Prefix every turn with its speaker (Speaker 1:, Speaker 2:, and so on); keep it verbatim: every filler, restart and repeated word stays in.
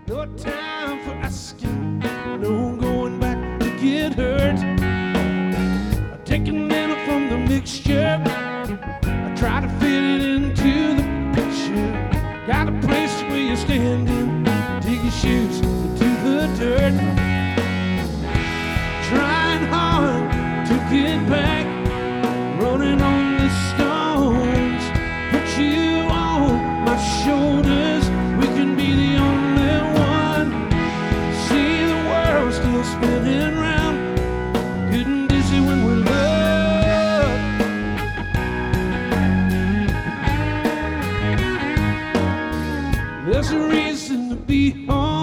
Speaker 1: No time for asking, no going back to get hurt. I'm taking it from the mixture, I try to fit it into the picture. Got a place where you're standing, dig your shoes into the dirt. Trying hard to get back, running on the stones. Put you on my shoulders, we can be the only one. See the world still spinning round, getting dizzy when we're loved. There's a reason to be home.